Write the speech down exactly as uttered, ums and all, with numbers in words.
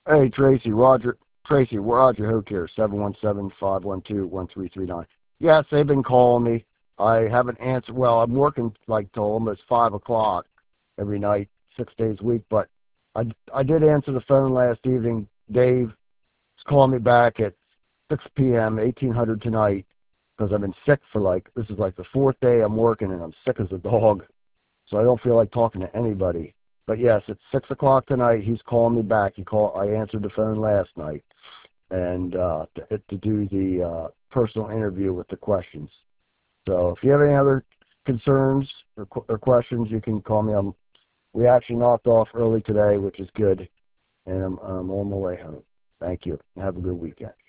Hey, Tracy, Roger, Tracy, Roger Hoke here, seven one seven, five one two, one three three nine. Yes, they've been calling me. I haven't answered. Well, I'm working like till almost five o'clock every night, six days a week, but I, I did answer the phone last evening. Dave was calling me back at six p m, eighteen hundred tonight, because I've been sick for like, this is like the fourth day I'm working, and I'm sick as a dog, so I don't feel like talking to anybody. But yes, it's six o'clock tonight. He's calling me back. He called. I answered the phone last night, and uh, to, to do the uh, personal interview with the questions. So if you have any other concerns or, or questions, you can call me. I'm, we actually knocked off early today, which is good, and I'm, I'm on my way home. Thank you. Have a good weekend.